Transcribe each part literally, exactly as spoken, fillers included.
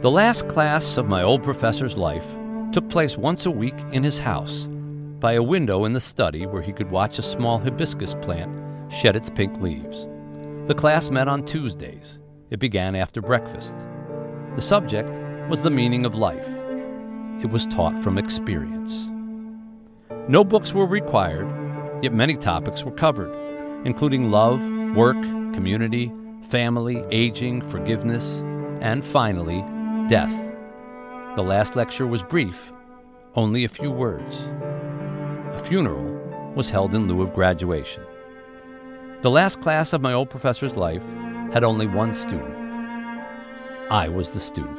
The last class of my old professor's life took place once a week in his house, by a window in the study where he could watch a small hibiscus plant shed its pink leaves. The class met on Tuesdays. It began after breakfast. The subject was the meaning of life. It was taught from experience. No books were required, yet many topics were covered, including love, work, community, family, aging, forgiveness, and finally, death. The last lecture was brief, only a few words. A funeral was held in lieu of graduation. The last class of my old professor's life had only one student. I was the student.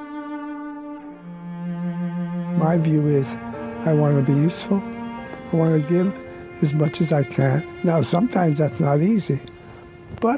My view is I want to be useful. I want to give as much as I can. Now, sometimes that's not easy, but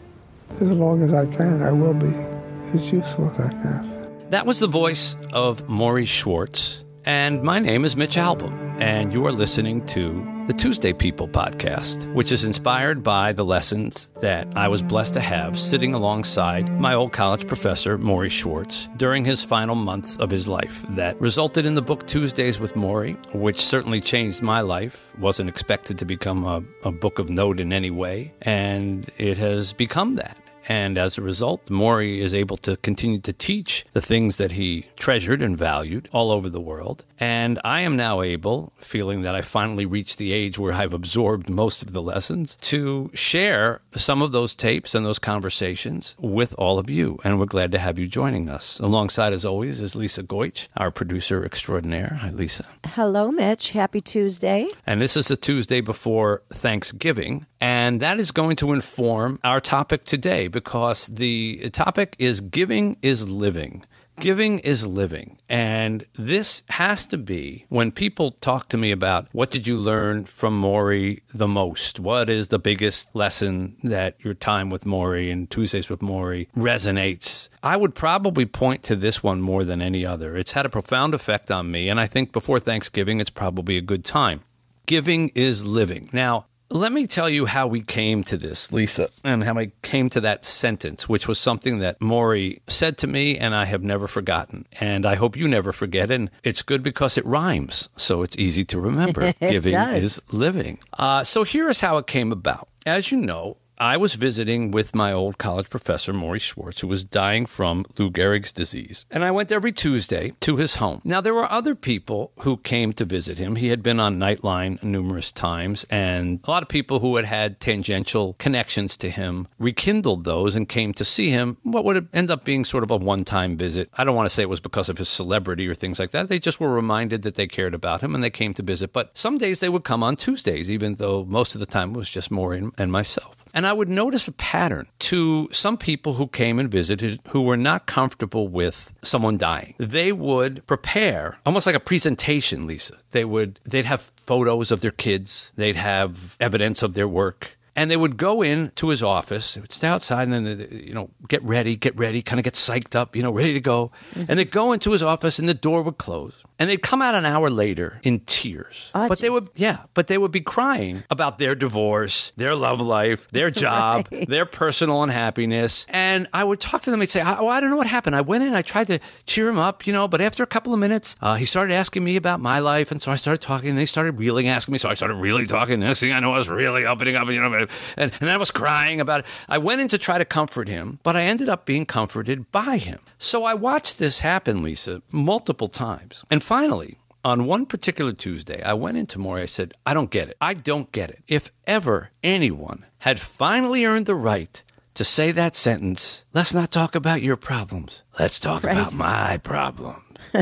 as long as I can, I will be as useful as I can. That was the voice of Morrie Schwartz, and my name is Mitch Albom, and you are listening to the Tuesday People podcast, which is inspired by the lessons that I was blessed to have sitting alongside my old college professor, Morrie Schwartz, during his final months of his life. That resulted in the book Tuesdays with Morrie, which certainly changed my life. Wasn't expected to become a, a book of note in any way, and it has become that. And as a result, Morrie is able to continue to teach the things that he treasured and valued all over the world. And I am now able, feeling that I finally reached the age where I've absorbed most of the lessons, to share some of those tapes and those conversations with all of you. And we're glad to have you joining us. Alongside, as always, is Lisa Goich, our producer extraordinaire. Hi, Lisa. Hello, Mitch. Happy Tuesday. And this is the Tuesday before Thanksgiving. And that is going to inform our topic today, because the topic is giving is living. Giving is living. And this has to be, when people talk to me about what did you learn from Morrie the most? What is the biggest lesson that your time with Morrie and Tuesdays with Morrie resonates? I would probably point to this one more than any other. It's had a profound effect on me, and I think before Thanksgiving, it's probably a good time. Giving is living. Now, let me tell you how we came to this, Lisa, and how I came to that sentence, which was something that Morrie said to me, and I have never forgotten. And I hope you never forget it. And it's good because it rhymes, so it's easy to remember. Giving does. is living. Uh, so here is how it came about. As you know, I was visiting with my old college professor, Morrie Schwartz, who was dying from Lou Gehrig's disease. And I went every Tuesday to his home. Now, there were other people who came to visit him. He had been on Nightline numerous times, and a lot of people who had had tangential connections to him rekindled those and came to see him, what would end up being sort of a one-time visit. I don't want to say it was because of his celebrity or things like that. They just were reminded that they cared about him, and they came to visit. But some days they would come on Tuesdays, even though most of the time it was just Morrie and myself. And I would notice a pattern to some people who came and visited who were not comfortable with someone dying. They would prepare almost like a presentation, Lisa. They would, they'd have photos of their kids. They'd have evidence of their work. And they would go in to his office. They would stay outside and then, you know, get ready, get ready, kind of get psyched up, you know, ready to go. Mm-hmm. And they'd go into his office and the door would close. And they'd come out an hour later in tears. Oh, but geez. they would, yeah, but they would be crying about their divorce, their love life, their job, right. their personal unhappiness. And I would talk to them and say, oh, I don't know what happened. I went in, I tried to cheer him up, you know, but after a couple of minutes, uh, he started asking me about my life. And so I started talking and they started really asking me. So I started really talking. Next thing I know, I was really opening up, you know, and, and I was crying about it. I went in to try to comfort him, but I ended up being comforted by him. So I watched this happen, Lisa, multiple times. And finally, on one particular Tuesday, I went into Morrie. I said, I don't get it. I don't get it. If ever anyone had finally earned the right to say that sentence, let's not talk about your problems. Let's talk right. about my problems.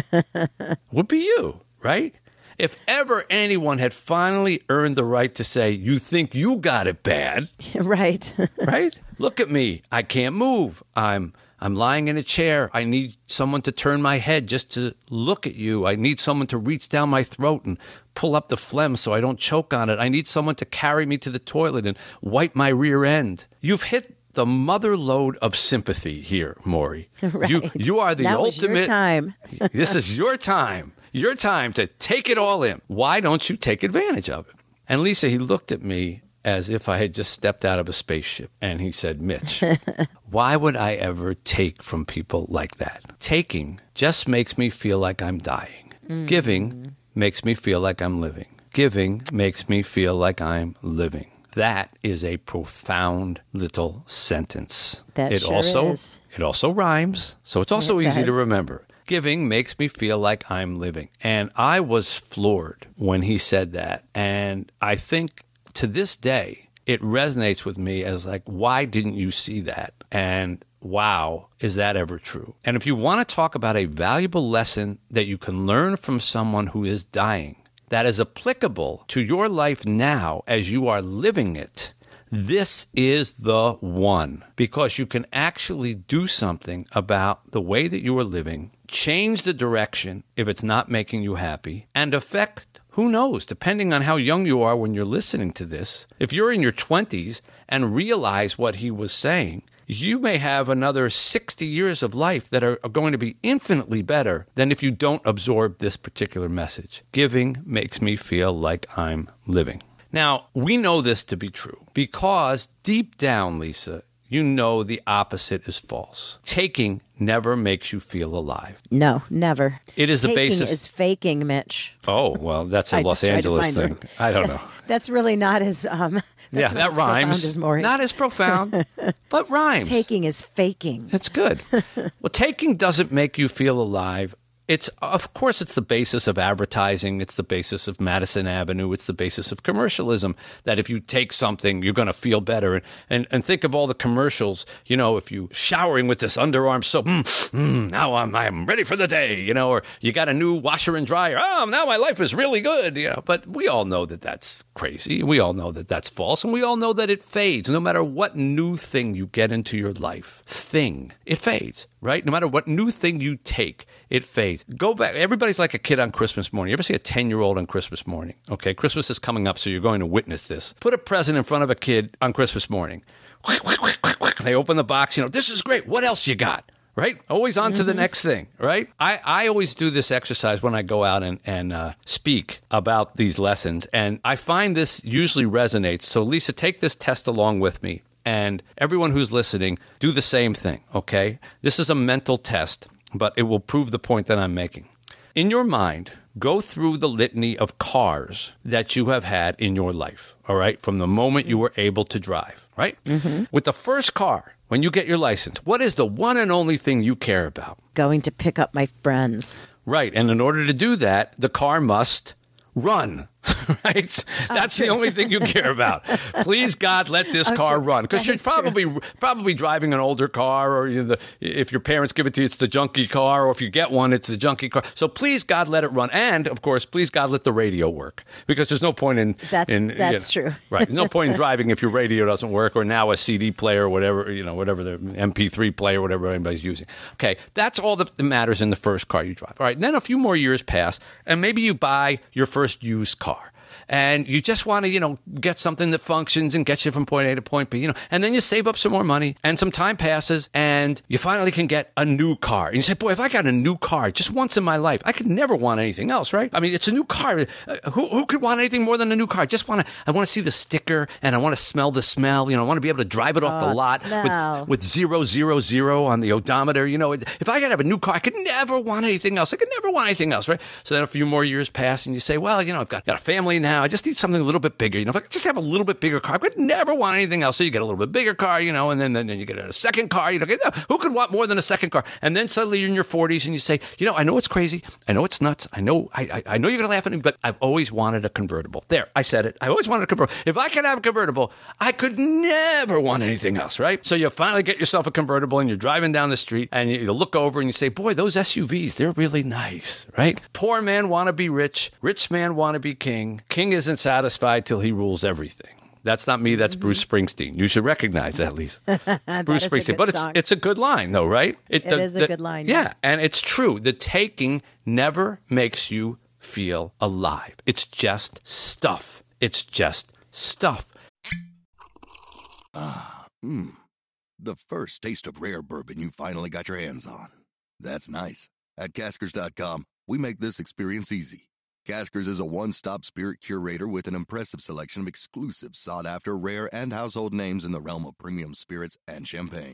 Would be you, right? If ever anyone had finally earned the right to say, you think you got it bad. Right. Right? Look at me. I can't move. I'm I'm lying in a chair. I need someone to turn my head just to look at you. I need someone to reach down my throat and pull up the phlegm so I don't choke on it. I need someone to carry me to the toilet and wipe my rear end. You've hit the mother lode of sympathy here, Morrie. Right. You you are the that ultimate. Was your time. This is your time. Your time to take it all in. Why don't you take advantage of it? And Lisa, he looked at me as if I had just stepped out of a spaceship. And he said, Mitch, why would I ever take from people like that? Taking just makes me feel like I'm dying. Mm. Giving makes me feel like I'm living. Giving makes me feel like I'm living. That is a profound little sentence. That it sure also, is. It also rhymes, so it's also It easy does. to remember. Giving makes me feel like I'm living. And I was floored when he said that. And I think to this day, it resonates with me as like, why didn't you see that? And wow, is that ever true? And if you want to talk about a valuable lesson that you can learn from someone who is dying, that is applicable to your life now as you are living it, this is the one. Because you can actually do something about the way that you are living, change the direction if it's not making you happy, and affect, who knows, depending on how young you are when you're listening to this. If you're in your twenties and realize what he was saying, you may have another sixty years of life that are, are going to be infinitely better than if you don't absorb this particular message. Giving makes me feel like I'm living. Now, we know this to be true because deep down, Lisa, you know the opposite is false. Taking never makes you feel alive. No, never. It is the Taking basis. is faking, Mitch. Oh, well, that's a I Los just tried to Angeles find thing. the- I don't know. That's really not as um. That's Yeah, not that as profound rhymes. as Maurice. Not as profound, but rhymes. Taking is faking. It's good. Well, taking doesn't make you feel alive. It's, of course, it's the basis of advertising. It's the basis of Madison Avenue. It's the basis of commercialism, that if you take something, you're going to feel better. And, and and think of all the commercials, you know, if you showering with this underarm soap, mm, mm, now I'm I'm ready for the day, you know, or you got a new washer and dryer. Oh, now my life is really good, you know. But we all know that that's crazy. We all know that that's false. And we all know that it fades. No matter what new thing you get into your life, thing, it fades, right? No matter what new thing you take, it fades. Go back. Everybody's like a kid on Christmas morning. You ever see a ten-year-old on Christmas morning? Okay, Christmas is coming up, so you're going to witness this. Put a present in front of a kid on Christmas morning. They open the box. You know, this is great. What else you got? Right? Always on to mm-hmm. the next thing, right? I, I always do this exercise when I go out and, and uh, speak about these lessons, and I find this usually resonates. So, Lisa, take this test along with me, and everyone who's listening, do the same thing, okay? This is a mental test, but it will prove the point that I'm making. In your mind, go through the litany of cars that you have had in your life, all right, from the moment you were able to drive, right? Mm-hmm. With the first car, when you get your license, what is the one and only thing you care about? Going to pick up my friends. Right, and in order to do that, the car must run. Right? That's oh, the only thing you care about. Please, God, let this oh, car run. Because you're probably true. probably driving an older car, or you know, the, if your parents give it to you, it's the junky car, or if you get one, it's the junky car. So please, God, let it run. And, of course, please, God, let the radio work. Because there's no point in... That's, in, that's you know, true. Right. There's no point in driving if your radio doesn't work, or now a C D player, or whatever, you know, whatever the M P three player, whatever anybody's using. Okay, that's all that matters in the first car you drive. All right, and then a few more years pass, and maybe you buy your first used car. And you just want to, you know, get something that functions and gets you from point A to point B, you know, and then you save up some more money and some time passes and you finally can get a new car. And you say, boy, if I got a new car just once in my life, I could never want anything else, right? I mean, it's a new car. Uh, who, who could want anything more than a new car? I just want to, I want to see the sticker and I want to smell the smell. You know, I want to be able to drive it off oh, the lot with, with zero, zero, zero on the odometer. You know, if I could have a new car, I could never want anything else. I could never want anything else, right? So then a few more years pass and you say, well, you know, I've got, got a family now. I just need something a little bit bigger. You know, if I could just have a little bit bigger car, I would never want anything else. So you get a little bit bigger car, you know, and then, then, then you get a second car. You know, who could want more than a second car? And then suddenly you're in your forties and you say, you know, I know it's crazy. I know it's nuts. I know, I, I, I know you're going to laugh at me, but I've always wanted a convertible. There, I said it. I always wanted a convertible. If I could have a convertible, I could never want anything else, right? So you finally get yourself a convertible and you're driving down the street and you, you look over and you say, boy, those S U Vs, they're really nice, right? Poor man want to be rich. Rich man want to be king. King isn't satisfied till he rules everything. That's not me. That's mm-hmm. Bruce Springsteen. You should recognize that, Lisa. Bruce Springsteen. But it's it's a good line, though, right? It, it the, is a the, good line. Yeah. yeah, and it's true. The taking never makes you feel alive. It's just stuff. It's just stuff. Ah, mmm. The first taste of rare bourbon you finally got your hands on. That's nice. At Caskers dot com, we make this experience easy. Caskers is a one-stop spirit curator with an impressive selection of exclusive, sought-after, rare, and household names in the realm of premium spirits and champagne.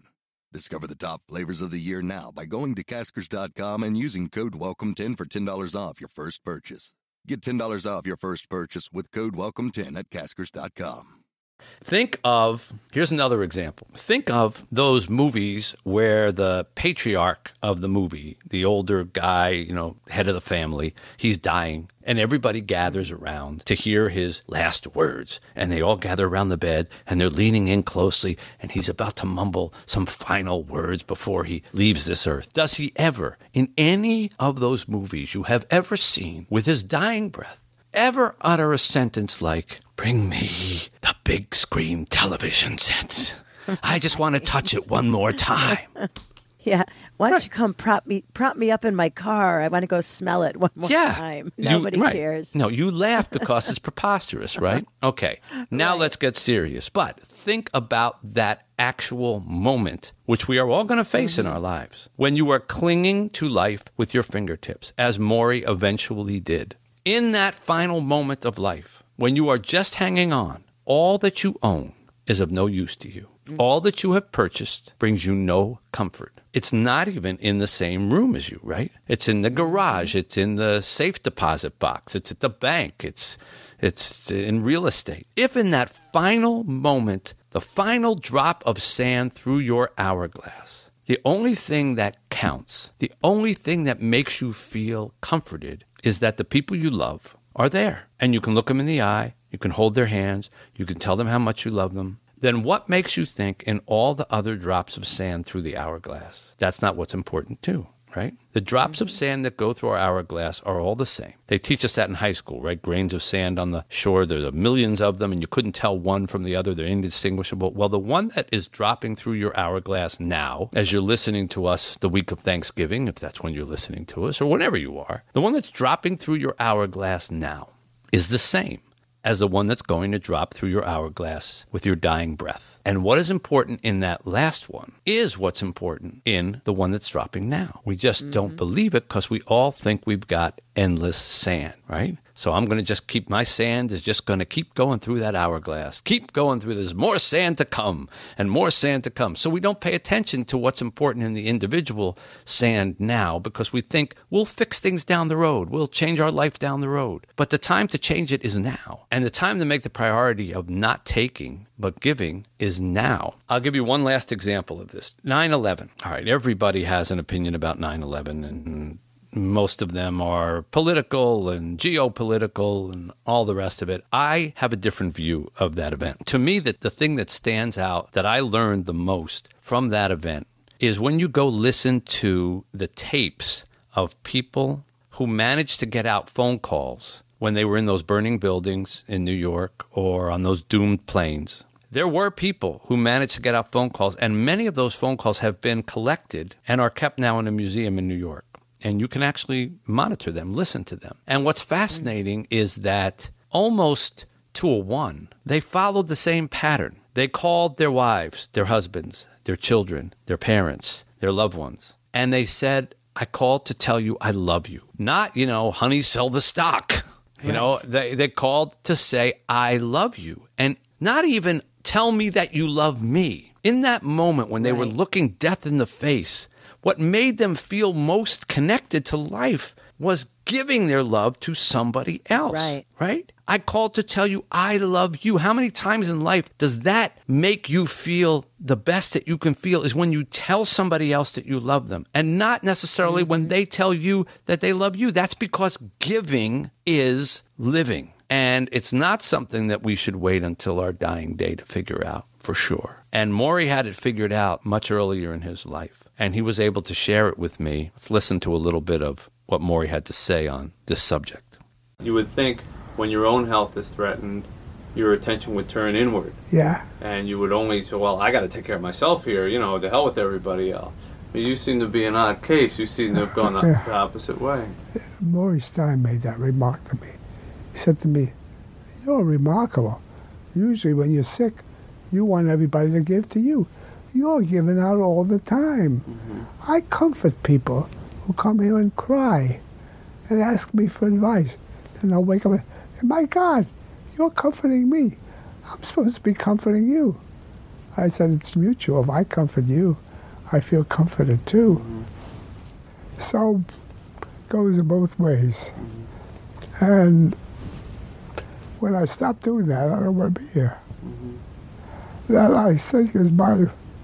Discover the top flavors of the year now by going to Caskers dot com and using code welcome ten for ten dollars off your first purchase. Get ten dollars off your first purchase with code welcome ten at Caskers dot com. Think of, here's another example. Think of those movies where the patriarch of the movie, the older guy, you know, head of the family, he's dying, and everybody gathers around to hear his last words. And they all gather around the bed, and they're leaning in closely, and he's about to mumble some final words before he leaves this earth. Does he ever, in any of those movies you have ever seen, with his dying breath, ever utter a sentence like, "Bring me the big screen television sets. I just want to touch it one more time"? Yeah. Why don't you come prop me prop me up in my car? I want to go smell it one more yeah. time. You, Nobody right. cares. No, you laugh because it's preposterous, right? Okay. Now Right. let's get serious. But think about that actual moment, which we are all going to face Mm-hmm. in our lives, when you are clinging to life with your fingertips, as Maury eventually did. In that final moment of life, when you are just hanging on, all that you own is of no use to you. All that you have purchased brings you no comfort. It's not even in the same room as you, right? It's in the garage. It's in the safe deposit box. It's at the bank. It's it's in real estate. If in that final moment, the final drop of sand through your hourglass, the only thing that counts, the only thing that makes you feel comforted is that the people you love are there. And you can look them in the eye, you can hold their hands, you can tell them how much you love them. Then what makes you think in all the other drops of sand through the hourglass, that's not what's important too, right? The drops of sand that go through our hourglass are all the same. They teach us that in high school, right? Grains of sand on the shore, there are millions of them, and you couldn't tell one from the other. They're indistinguishable. Well, the one that is dropping through your hourglass now, as you're listening to us the week of Thanksgiving, if that's when you're listening to us, or whenever you are, the one that's dropping through your hourglass now is the same as the one that's going to drop through your hourglass with your dying breath. And what is important in that last one is what's important in the one that's dropping now. We just mm-hmm. don't believe it because we all think we've got endless sand, right? So I'm going to just keep, my sand is just going to keep going through that hourglass. Keep going through, there's more sand to come and more sand to come. So we don't pay attention to what's important in the individual sand now because we think we'll fix things down the road. We'll change our life down the road. But the time to change it is now. And the time to make the priority of not taking but giving is now. I'll give you one last example of this. nine eleven. All right, everybody has an opinion about nine eleven, and most of them are political and geopolitical and all the rest of it. I have a different view of that event. To me, that the thing that stands out that I learned the most from that event is when you go listen to the tapes of people who managed to get out phone calls when they were in those burning buildings in New York or on those doomed planes. There were people who managed to get out phone calls, and many of those phone calls have been collected and are kept now in a museum in New York. And you can actually monitor them, listen to them. And what's fascinating is that almost to a one, they followed the same pattern. They called their wives, their husbands, their children, their parents, their loved ones. And they said, "I called to tell you I love you." Not, you know, honey, sell the stock. You right. know, they, they called to say, "I love you." And not even tell me that you love me. In that moment when they right. were looking death in the face, what made them feel most connected to life was giving their love to somebody else. Right. Right? I called to tell you I love you. How many times in life does that make you feel the best that you can feel is when you tell somebody else that you love them, and not necessarily mm-hmm. when they tell you that they love you? That's because giving is living. And it's not something that we should wait until our dying day to figure out, for sure. And Maury had it figured out much earlier in his life, and he was able to share it with me. Let's listen to a little bit of what Maury had to say on this subject. You would think when your own health is threatened, your attention would turn inward. Yeah. And you would only say, well, I got to take care of myself here, you know, to hell with everybody else. But you seem to be an odd case. You seem to have gone the, the opposite way. Maury Stein made that remark to me. He said to me, "You're remarkable. Usually when you're sick, you want everybody to give to you. You're giving out all the time." Mm-hmm. I comfort people who come here and cry and ask me for advice. And I'll wake up and say, "My God, you're comforting me. I'm supposed to be comforting you." I said, "It's mutual. If I comfort you, I feel comforted too. Mm-hmm. So it goes both ways. Mm-hmm. And when I stop doing that, I don't want to be here. Mm-hmm. That, I think, is my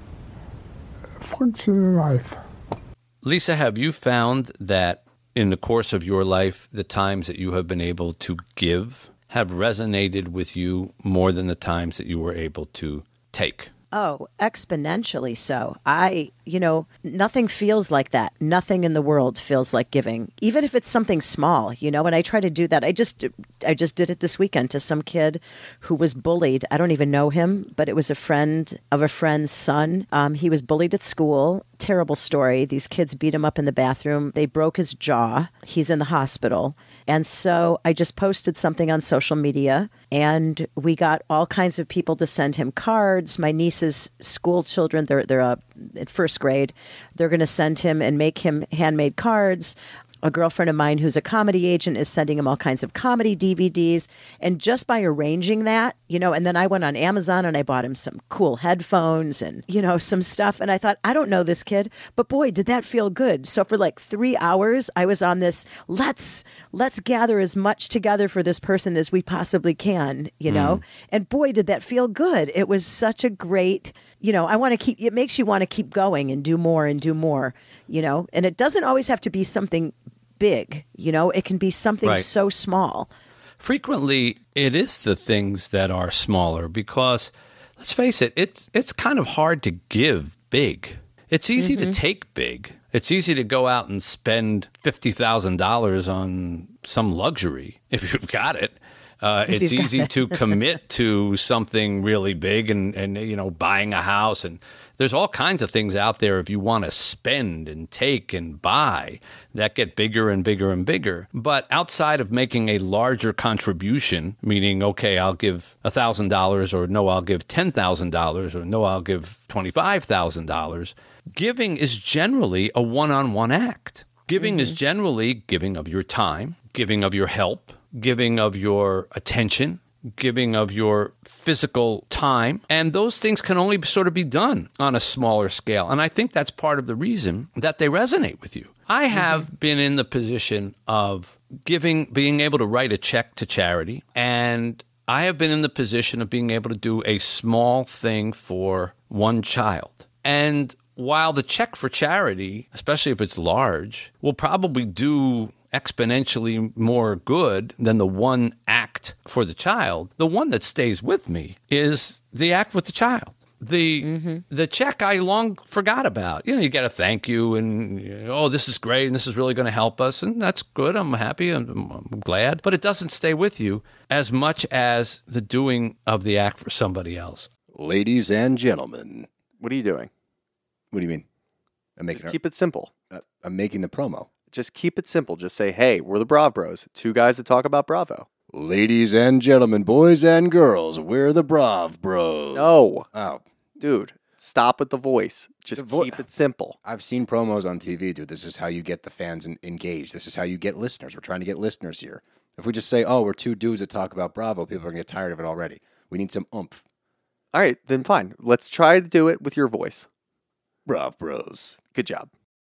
function in life. Lisa, have you found that in the course of your life, the times that you have been able to give have resonated with you more than the times that you were able to take? Oh, exponentially so. I, you know, nothing feels like that. Nothing in the world feels like giving, even if it's something small, you know, and I try to do that. I just, I just did it this weekend to some kid who was bullied. I don't even know him, but it was a friend of a friend's son. Um, he was bullied at school. Terrible story. These kids beat him up in the bathroom. They broke his jaw. He's in the hospital. And so I just posted something on social media, and we got all kinds of people to send him cards. My niece's school children, they're, they're uh, at first grade, they're going to send him and make him handmade cards. A girlfriend of mine who's a comedy agent is sending him all kinds of comedy D V Ds. And just by arranging that, you know, and then I went on Amazon and I bought him some cool headphones and, you know, some stuff. And I thought, I don't know this kid, but boy, did that feel good. So for like three hours, I was on this, let's, let's gather as much together for this person as we possibly can, you know, mm. and boy, did that feel good. It was such a great, you know, I want to keep, it makes you want to keep going and do more and do more, you know, and it doesn't always have to be something big, you know, it can be something right. so small. Frequently, it is the things that are smaller because, let's face it, it's it's kind of hard to give big. It's easy mm-hmm. to take big. It's easy to go out and spend fifty thousand dollars on some luxury if you've got it. Uh, it's easy to commit to something really big and, and, you know, buying a house. And there's all kinds of things out there if you want to spend and take and buy that get bigger and bigger and bigger. But outside of making a larger contribution, meaning, okay, I'll give one thousand dollars or no, I'll give ten thousand dollars or no, I'll give twenty-five thousand dollars, giving is generally a one-on-one act. Giving mm-hmm. is generally giving of your time, giving of your help, giving of your attention, giving of your physical time. And those things can only sort of be done on a smaller scale. And I think that's part of the reason that they resonate with you. I have mm-hmm. been in the position of giving, being able to write a check to charity. And I have been in the position of being able to do a small thing for one child. And while the check for charity, especially if it's large, will probably do exponentially more good than the one act for the child, the one that stays with me is the act with the child. The mm-hmm. the check I long forgot about. You know, you get a thank you and, oh, this is great and this is really going to help us. And that's good. I'm happy. I'm, I'm glad. But it doesn't stay with you as much as the doing of the act for somebody else. Ladies and gentlemen. What are you doing? What do you mean? I'm making Just keep it simple. Uh, I'm making the promo. Just keep it simple. Just say, hey, we're the Brav Bros. Two guys that talk about Bravo. Ladies and gentlemen, boys and girls, we're the Brav Bros. No. Oh. Dude, stop with the voice. Just the vo- keep it simple. I've seen promos on T V, dude. This is how you get the fans in- engaged. This is how you get listeners. We're trying to get listeners here. If we just say, oh, we're two dudes that talk about Bravo, people are going to get tired of it already. We need some oomph. All right, then fine. Let's try to do it with your voice. Brav Bros. Good job.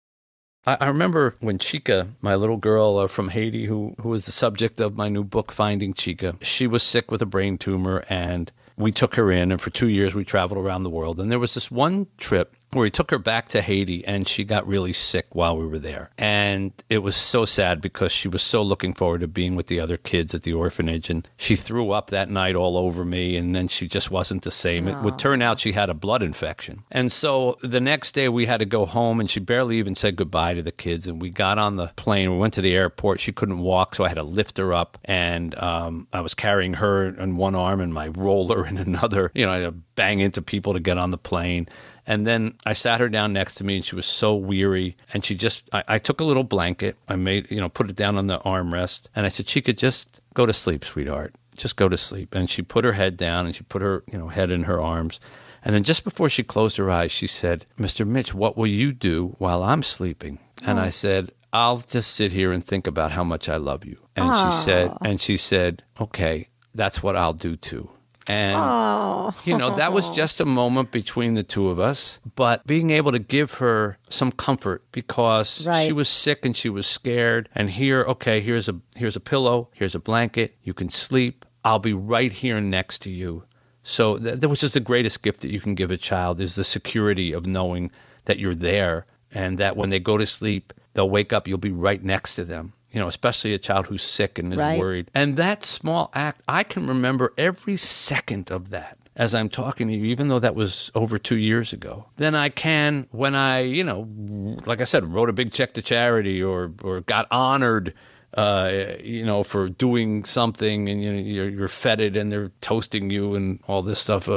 I remember when Chica, my little girl uh, from Haiti, who who was the subject of my new book, Finding Chica, she was sick with a brain tumor, and we took her in, and for two years we traveled around the world. And there was this one trip where we took her back to Haiti, and she got really sick while we were there. And it was so sad because she was so looking forward to being with the other kids at the orphanage. And she threw up that night all over me, and then she just wasn't the same. It would turn out she had a blood infection. And so the next day we had to go home, and she barely even said goodbye to the kids. And we got on the plane. We went to the airport. She couldn't walk, so I had to lift her up. And um, I was carrying her in one arm and my roller in another. You know, I had to bang into people to get on the plane. And then I sat her down next to me, and she was so weary. And she just, I, I took a little blanket. I made, you know, put it down on the armrest. And I said, Chica, just go to sleep, sweetheart. Just go to sleep. And she put her head down, and she put her, you know, head in her arms. And then just before she closed her eyes, she said, Mister Mitch, what will you do while I'm sleeping? And oh. I said, I'll just sit here and think about how much I love you. And Aww. she said, and she said, okay, that's what I'll do too. And, Oh. you know, that was just a moment between the two of us. But being able to give her some comfort because Right. she was sick and she was scared. And here, okay, here's a here's a pillow, here's a blanket, you can sleep. I'll be right here next to you. So th- that was just the greatest gift that you can give a child is the security of knowing that you're there and that when they go to sleep, they'll wake up, you'll be right next to them. You know, especially a child who's sick and is Right. worried. And that small act, I can remember every second of that as I'm talking to you, even though that was over two years ago. Then I can, when I, you know, like I said, wrote a big check to charity or or got honored, uh, you know, for doing something, and you know, you're, you're feted and they're toasting you and all this stuff.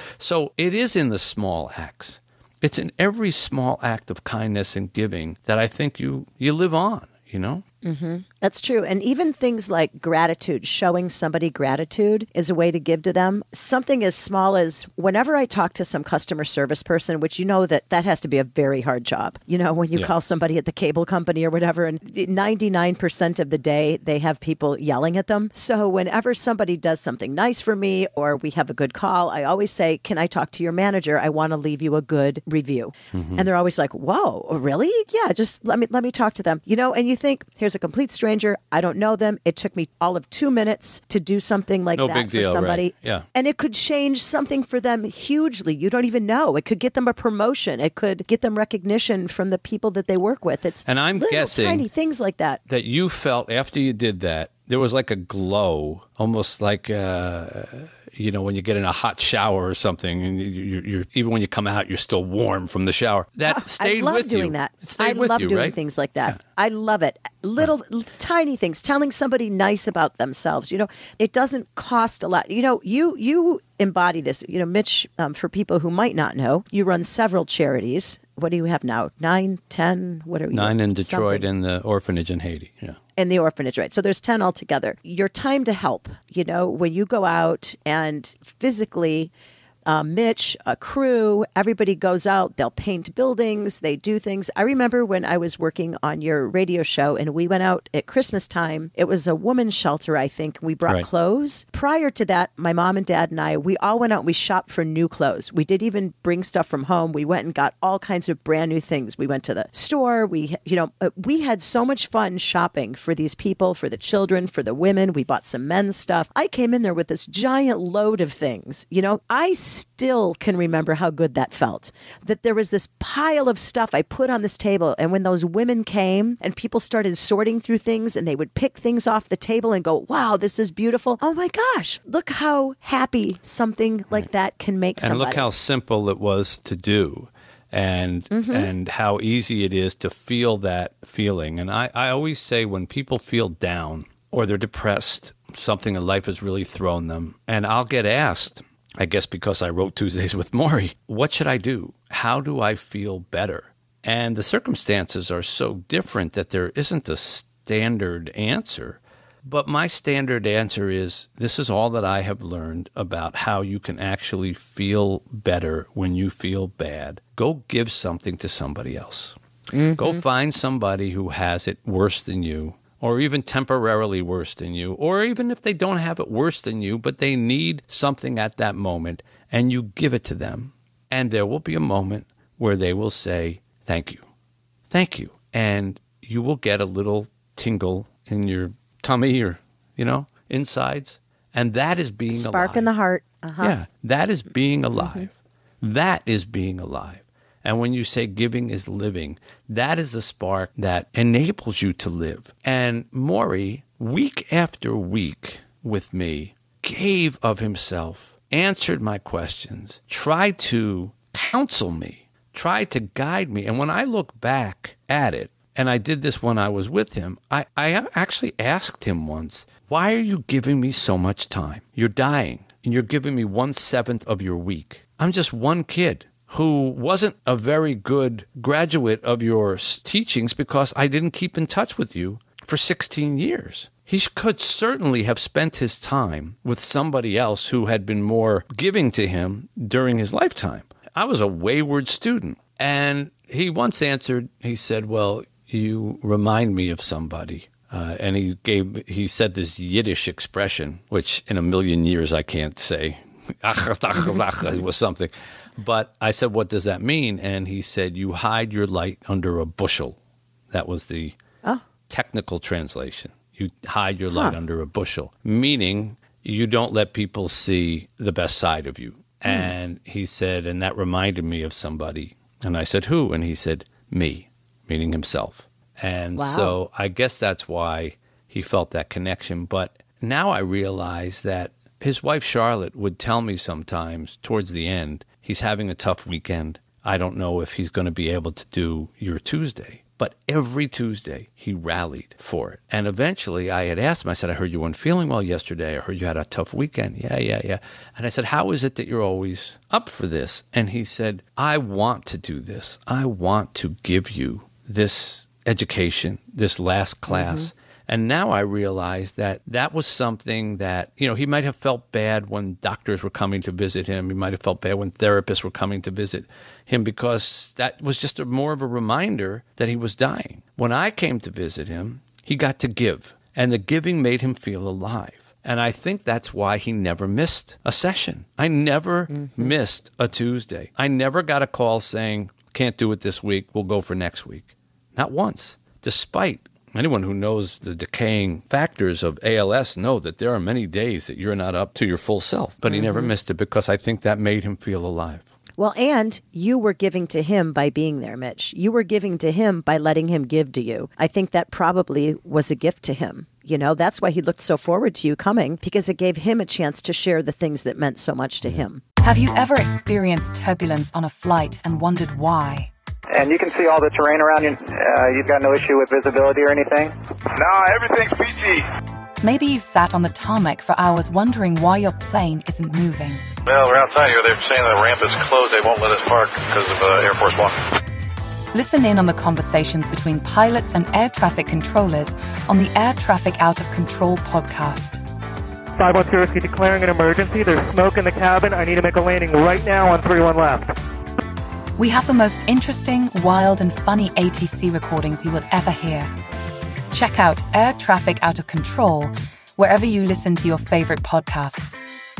So it is in the small acts. It's in every small act of kindness and giving that I think you you live on, you know? Mm-hmm. That's true. And even things like gratitude, showing somebody gratitude is a way to give to them. Something as small as whenever I talk to some customer service person, which you know that that has to be a very hard job. You know, when you Yeah. call somebody at the cable company or whatever, and ninety-nine percent of the day they have people yelling at them. So whenever somebody does something nice for me or we have a good call, I always say, can I talk to your manager? I want to leave you a good review. Mm-hmm. And they're always like, whoa, really? Yeah, just let me let me talk to them. You know, and you think, here's a complete stranger. I don't know them. It took me all of two minutes to do something like No that big for deal, somebody. right. Yeah. And it could change something for them hugely. You don't even know. It could get them a promotion. It could get them recognition from the people that they work with. It's And I'm little guessing tiny things like that. that you felt after you did that, there was like a glow, almost like, uh, you know, when you get in a hot shower or something, and you, you, you're even when you come out, you're still warm from the shower. That stayed I love with doing you. that. It stayed I with love you, doing right? things like that. I love it. Little l- tiny things, telling somebody nice about themselves. You know, it doesn't cost a lot. You know, you you embody this. You know, Mitch, um, for people who might not know, you run several charities. What do you have now? Nine, ten? What are you? Nine in Detroit Something. and the orphanage in Haiti. Yeah. In the orphanage, right? So there's ten altogether. Your time to help, you know, when you go out and physically, uh, Mitch, a crew, everybody goes out, they'll paint buildings, they do things. I remember when I was working on your radio show and we went out at Christmas time. It was a woman's shelter, I think. We brought Right. clothes. Prior to that, my mom and dad and I, we all went out and we shopped for new clothes. We did even bring stuff from home. We went and got all kinds of brand new things. We went to the store. We, you know, uh, we had so much fun shopping for these people, for the children, for the women. We bought some men's stuff. I came in there with this giant load of things. You know, I still can remember how good that felt. That there was this pile of stuff I put on this table. And when those women came and people started sorting through things and they would pick things off the table and go, wow, this is beautiful. Oh my gosh, look how happy something like that can make And somebody. look how simple it was to do. And Mm-hmm. and how easy it is to feel that feeling. And I, I always say when people feel down or they're depressed, something in life has really thrown them. And I'll get asked, I guess because I wrote Tuesdays with Maury, what should I do? How do I feel better? And the circumstances are so different that there isn't a standard answer. But my standard answer is this is all that I have learned about how you can actually feel better when you feel bad. Go give something to somebody else. Mm-hmm. Go find somebody who has it worse than you, or even temporarily worse than you, or even if they don't have it worse than you, but they need something at that moment, and you give it to them. And there will be a moment where they will say, thank you. Thank you. And you will get a little tingle in your tummy or, you know, insides. And that is being alive. Spark in the heart. Uh-huh. Yeah, that is being alive. That is being alive. And when you say giving is living, that is the spark that enables you to live. And Maury, week after week with me, gave of himself, answered my questions, tried to counsel me, tried to guide me. And when I look back at it, and I did this when I was with him, I, I actually asked him once, why are you giving me so much time? You're dying, and you're giving me one-seventh of your week. I'm just one kid who wasn't a very good graduate of your teachings because I didn't keep in touch with you for sixteen years. He could certainly have spent his time with somebody else who had been more giving to him during his lifetime. I was a wayward student. And he once answered, he said, well, you remind me of somebody. Uh, and he gave, he said this Yiddish expression, which in a million years I can't say. It was something. But I said, what does that mean? And he said, you hide your light under a bushel. That was the oh. technical translation. You hide your light huh. under a bushel, meaning you don't let people see the best side of you. Mm. And he said, and that reminded me of somebody. And I said, who? And he said, me, meaning himself. And wow. so I guess that's why he felt that connection. But now I realize that his wife, Charlotte, would tell me sometimes towards the end, he's having a tough weekend. I don't know if he's going to be able to do your Tuesday. But every Tuesday, he rallied for it. And eventually, I had asked him, I said, I heard you weren't feeling well yesterday. I heard you had a tough weekend. Yeah, yeah, yeah. And I said, how is it that you're always up for this? And he said, I want to do this. I want to give you this education, this last class. Mm-hmm. And now I realize that that was something that, you know, he might have felt bad when doctors were coming to visit him. He might have felt bad when therapists were coming to visit him because that was just a, more of a reminder that he was dying. When I came to visit him, he got to give, and the giving made him feel alive. And I think that's why he never missed a session. I never mm-hmm. missed a Tuesday. I never got a call saying, can't do it this week, we'll go for next week. Not once, despite anyone who knows the decaying factors of A L S know that there are many days that you're not up to your full self. But mm-hmm. he never missed it because I think that made him feel alive. Well, and you were giving to him by being there, Mitch. You were giving to him by letting him give to you. I think that probably was a gift to him. You know, that's why he looked so forward to you coming, because it gave him a chance to share the things that meant so much to mm-hmm. him. Have you ever experienced turbulence on a flight and wondered why? And you can see all the terrain around you. Uh, you've got no issue with visibility or anything? No, everything's P G. Maybe you've sat on the tarmac for hours wondering why your plane isn't moving. Well, we're outside here. They're saying the ramp is closed. They won't let us park because of uh, Air Force One. Listen in on the conversations between pilots and air traffic controllers on the Air Traffic Out of Control podcast. five one zero, declaring an emergency. There's smoke in the cabin. I need to make a landing right now on three one left. We have the most interesting, wild, and funny A T C recordings you will ever hear. Check out Air Traffic Out of Control wherever you listen to your favorite podcasts.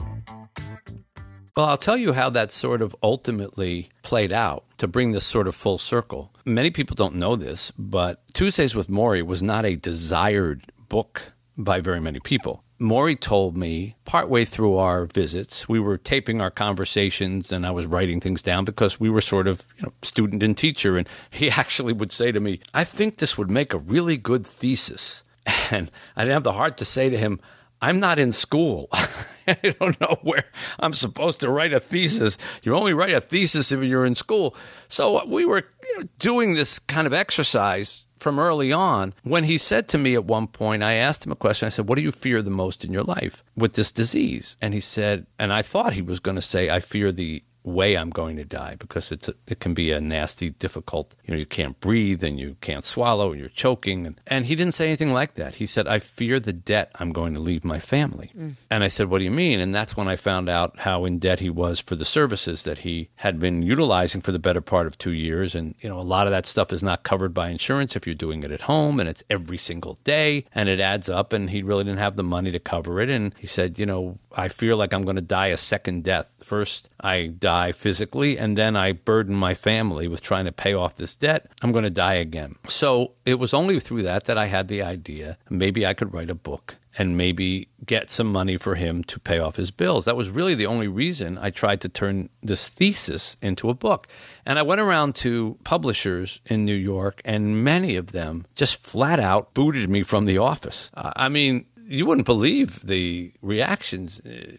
Well, I'll tell you how that sort of ultimately played out to bring this sort of full circle. Many people don't know this, but Tuesdays with Morrie was not a desired book by very many people. Morrie told me partway through our visits, we were taping our conversations and I was writing things down because we were sort of, you know, student and teacher. And he actually would say to me, I think this would make a really good thesis. And I didn't have the heart to say to him, I'm not in school. I don't know where I'm supposed to write a thesis. You only write a thesis if you're in school. So we were, you know, doing this kind of exercise from early on. When he said to me at one point, I asked him a question. I said, what do you fear the most in your life with this disease? And he said, and I thought he was going to say, I fear the way I'm going to die, because it's a, it can be a nasty, difficult, you know, you can't breathe and you can't swallow and you're choking. And, and he didn't say anything like that. He said, I fear the debt I'm going to leave my family. Mm. And I said, what do you mean? And that's when I found out how in debt he was for the services that he had been utilizing for the better part of two years. And, you know, a lot of that stuff is not covered by insurance if you're doing it at home, and it's every single day and it adds up, and he really didn't have the money to cover it. And he said, you know, I feel like I'm going to die a second death. First, I die physically, and then I burden my family with trying to pay off this debt. I'm going to die again. So it was only through that that I had the idea, maybe I could write a book and maybe get some money for him to pay off his bills. That was really the only reason I tried to turn this thesis into a book. And I went around to publishers in New York, and many of them just flat out booted me from the office. I mean, you wouldn't believe the reactions.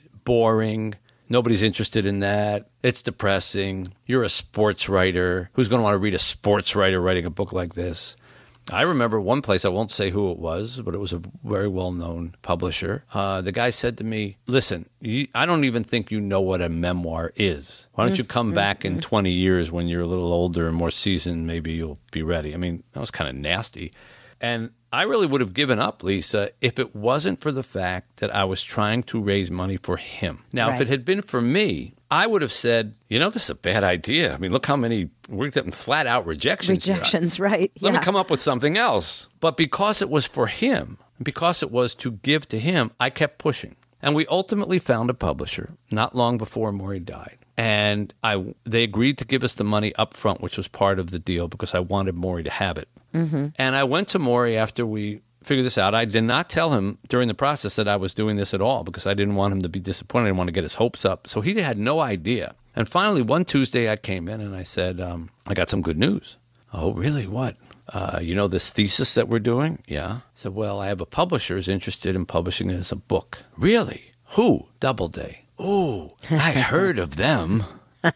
Boring. Nobody's interested in that. It's depressing. You're a sports writer. Who's going to want to read a sports writer writing a book like this? I remember one place, I won't say who it was, but it was a very well-known publisher. Uh, the guy said to me, listen, you, I don't even think you know what a memoir is. Why don't you come mm-hmm. back in twenty years when you're a little older and more seasoned, maybe you'll be ready. I mean, that was kind of nasty. And I really would have given up, Lisa, if it wasn't for the fact that I was trying to raise money for him. Now, right. if it had been for me, I would have said, you know, this is a bad idea. I mean, look how many, we're getting flat out rejections. Rejections, here. right. Let yeah. me come up with something else. But because it was for him, because it was to give to him, I kept pushing. And we ultimately found a publisher not long before Maury died. And I, they agreed to give us the money up front, which was part of the deal because I wanted Maury to have it. Mm-hmm. And I went to Maury after we figured this out. I did not tell him during the process that I was doing this at all because I didn't want him to be disappointed. I didn't want to get his hopes up. So he had no idea. And finally, one Tuesday I came in and I said, um, I got some good news. Oh, really? What? Uh, you know this thesis that we're doing? Yeah. I said, well, I have a publisher who's interested in publishing it as a book. Really? Who? Doubleday. Ooh, I heard of them.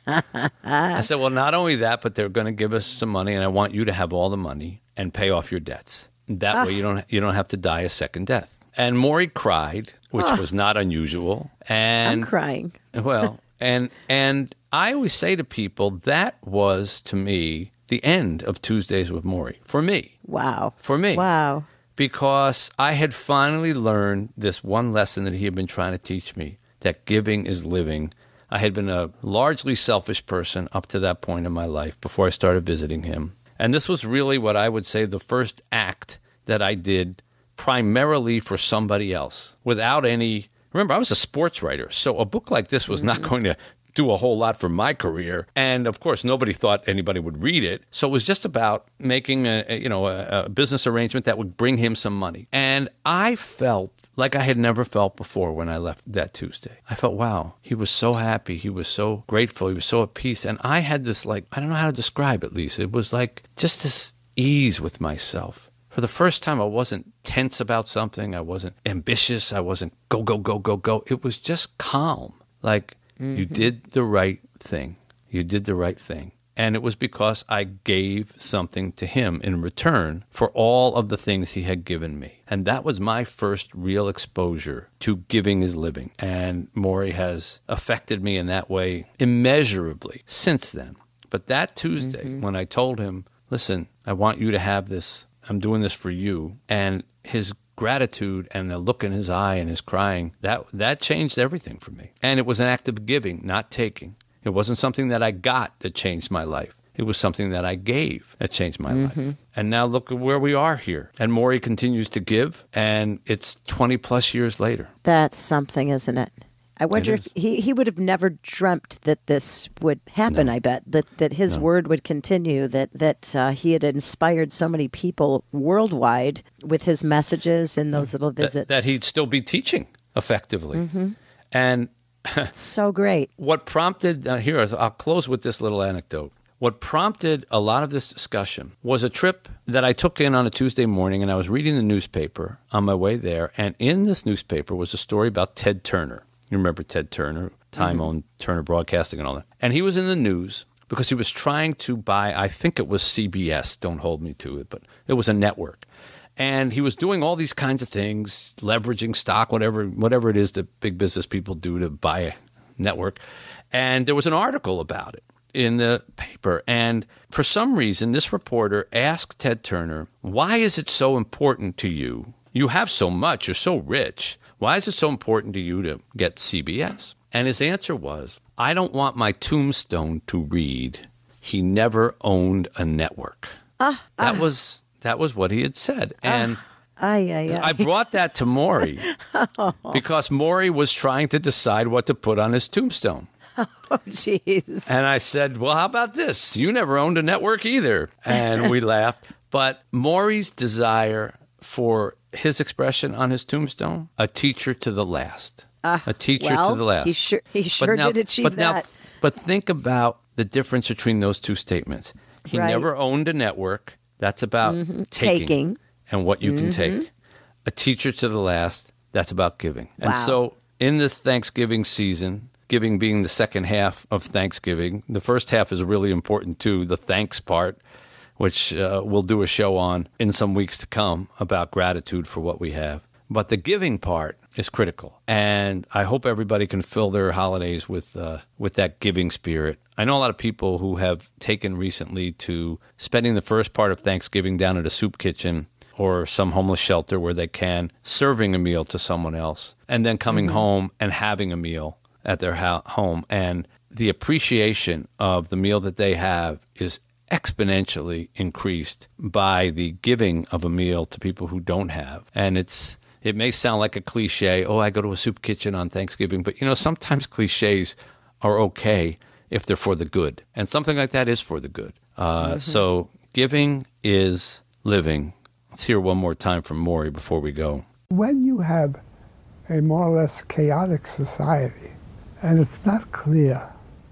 I said, well, not only that, but they're going to give us some money, and I want you to have all the money and pay off your debts. That ah. way you don't you don't have to die a second death. And Maury cried, which ah. was not unusual. And I'm crying. Well, and and I always say to people, that was, to me, the end of Tuesdays with Maury. For me. Wow. For me. Wow. Because I had finally learned this one lesson that he had been trying to teach me, that giving is living. I had been a largely selfish person up to that point in my life before I started visiting him. And this was really what I would say the first act that I did primarily for somebody else without any... Remember, I was a sports writer, so a book like this was not going to do a whole lot for my career. And of course, nobody thought anybody would read it. So it was just about making a, a you know a, a business arrangement that would bring him some money. And I felt like I had never felt before when I left that Tuesday. I felt, wow, he was so happy. He was so grateful. He was so at peace. And I had this, like, I don't know how to describe it, Lisa. It was like just this ease with myself. For the first time, I wasn't tense about something. I wasn't ambitious. I wasn't go, go, go, go, go. It was just calm. Like, mm-hmm. you did the right thing. You did the right thing. And it was because I gave something to him in return for all of the things he had given me. And that was my first real exposure to giving is living. And Maury has affected me in that way immeasurably since then. But that Tuesday, mm-hmm. when I told him, listen, I want you to have this. I'm doing this for you. And his gratitude and the look in his eye and his crying, that that changed everything for me. And it was an act of giving, not taking. It wasn't something that I got that changed my life. It was something that I gave that changed my mm-hmm. life. And now look at where we are here. And Maury continues to give, and it's twenty plus years later. That's something, isn't it? I wonder if he, he would have never dreamt that this would happen, no. I bet, that, that his no. word would continue, that, that uh, he had inspired so many people worldwide with his messages and those little visits. That, that he'd still be teaching effectively. Mm-hmm. And so great. What prompted, uh, here, I'll close with this little anecdote. What prompted a lot of this discussion was a trip that I took in on a Tuesday morning, and I was reading the newspaper on my way there, and in this newspaper was a story about Ted Turner. You remember Ted Turner, Time owned mm-hmm. Turner Broadcasting and all that. And he was in the news because he was trying to buy, I think it was C B S, don't hold me to it, but it was a network. And he was doing all these kinds of things, leveraging stock, whatever whatever it is that big business people do to buy a network. And there was an article about it in the paper. And for some reason, this reporter asked Ted Turner, why is it so important to you? You have so much, you're so rich. Why is it so important to you to get C B S? And his answer was, I don't want my tombstone to read, he never owned a network. Uh, that uh, was that was what he had said. And uh, ay, ay, ay. I brought that to Maury oh. because Maury was trying to decide what to put on his tombstone. Oh, jeez. And I said, well, how about this? You never owned a network either. And we laughed. But Maury's desire for his expression on his tombstone, a teacher to the last. Uh, a teacher well, to the last. He sure, he sure now, did achieve but that. Now, but think about the difference between those two statements. He right. never owned a network. That's about mm-hmm. taking, taking and what you mm-hmm. can take. A teacher to the last, that's about giving. Wow. And so in this Thanksgiving season, giving being the second half of Thanksgiving, the first half is really important too, the thanks part, which uh, we'll do a show on in some weeks to come about gratitude for what we have. But the giving part is critical. And I hope everybody can fill their holidays with uh, with that giving spirit. I know a lot of people who have taken recently to spending the first part of Thanksgiving down at a soup kitchen or some homeless shelter where they can, serving a meal to someone else, and then coming mm-hmm. home and having a meal at their ha- home. And the appreciation of the meal that they have is exponentially increased by the giving of a meal to people who don't have. And it's It may sound like a cliche, oh, I go to a soup kitchen on Thanksgiving, but, you know, sometimes cliches are okay if they're for the good. And something like that is for the good. Uh, mm-hmm. So giving is living. Let's hear one more time from Maury before we go. When you have a more or less chaotic society, and it's not clear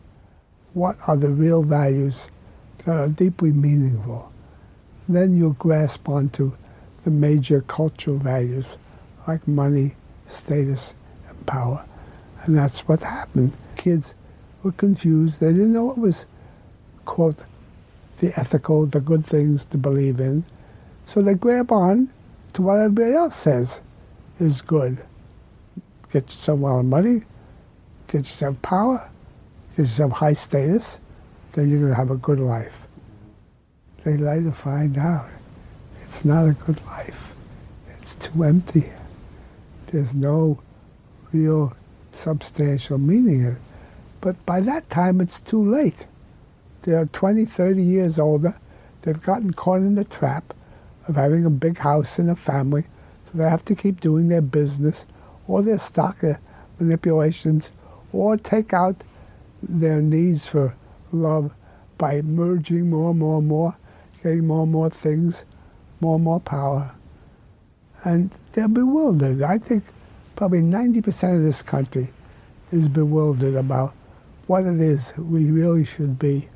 what are the real values that are deeply meaningful, then you'll grasp onto the major cultural values like money, status, and power. And that's what happened. Kids were confused. They didn't know what was, quote, the ethical, the good things to believe in. So they grab on to what everybody else says is good. Get yourself a lot of money, get yourself power, get yourself high status, then you're going to have a good life. They later find out it's not a good life. It's too empty. There's no real substantial meaning in it. But by that time, it's too late. They're twenty, thirty years older. They've gotten caught in the trap of having a big house and a family, so they have to keep doing their business or their stock manipulations or take out their needs for love by merging more and more and more, getting more and more things, more and more power. And they're bewildered. I think probably ninety percent of this country is bewildered about what it is we really should be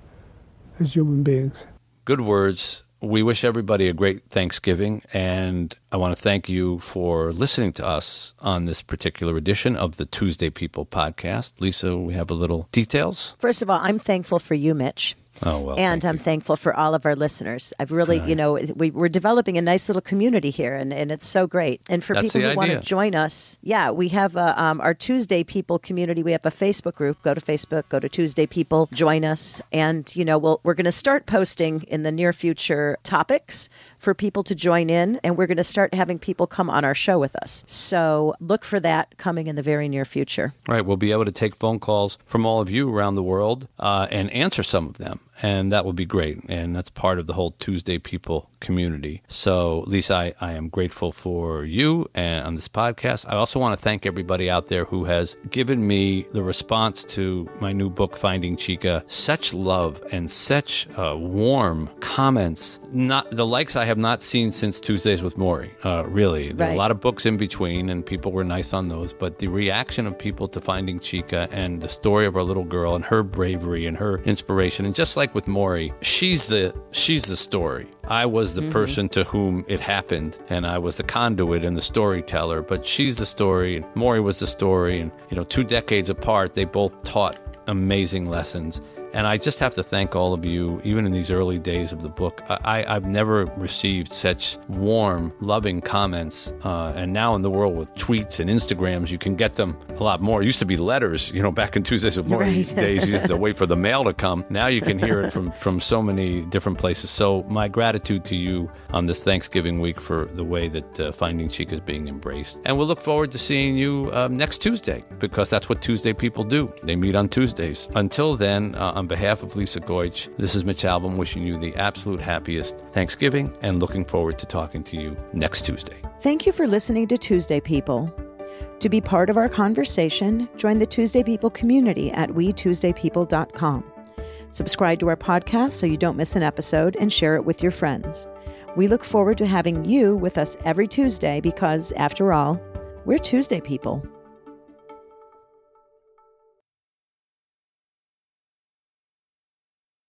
as human beings. Good words. We wish everybody a great Thanksgiving, and I want to thank you for listening to us on this particular edition of the Tuesday People podcast. Lisa, we have a little details. First of all, I'm thankful for you, Mitch. Oh, well, and I'm you. thankful for all of our listeners. I've really, you know, we, we're developing a nice little community here, and, and it's so great. And for That's people who want to idea. join us, yeah, we have a, um, our Tuesday People community. We have a Facebook group. Go to Facebook, go to Tuesday People, join us. And, you know, we'll, we're going to start posting in the near future topics for people to join in, and we're going to start having people come on our show with us. So look for that coming in the very near future. Right. We'll be able to take phone calls from all of you around the world uh, and answer some of them. And that would be great. And that's part of the whole Tuesday People community. So, Lisa, I, I am grateful for you and on this podcast. I also want to thank everybody out there who has given me the response to my new book, Finding Chica, such love and such uh, warm comments. Not the likes I have not seen since Tuesdays with Maury, uh, really. There right. are a lot of books in between, and people were nice on those. But the reaction of people to Finding Chica and the story of our little girl and her bravery and her inspiration, and just like with Maury, she's the she's the story. I was the mm-hmm. person to whom it happened, and I was the conduit and the storyteller, but she's the story, and Maury was the story, and you know, two decades apart, they both taught amazing lessons. And I just have to thank all of you, even in these early days of the book. I, I've never received such warm, loving comments. Uh, and now in the world with tweets and Instagrams, you can get them a lot more. It used to be letters, you know, back in Tuesdays with Maury right. days, you used to wait for the mail to come. Now you can hear it from, from so many different places. So my gratitude to you on this Thanksgiving week for the way that uh, Finding Chica is being embraced. And we'll look forward to seeing you uh, next Tuesday, because that's what Tuesday people do. They meet on Tuesdays. Until then, uh, on behalf of Lisa Goich, this is Mitch Albom wishing you the absolute happiest Thanksgiving and looking forward to talking to you next Tuesday. Thank you for listening to Tuesday People. To be part of our conversation, join the Tuesday People community at we tuesday people dot com. Subscribe to our podcast so you don't miss an episode, and share it with your friends. We look forward to having you with us every Tuesday because, after all, we're Tuesday People.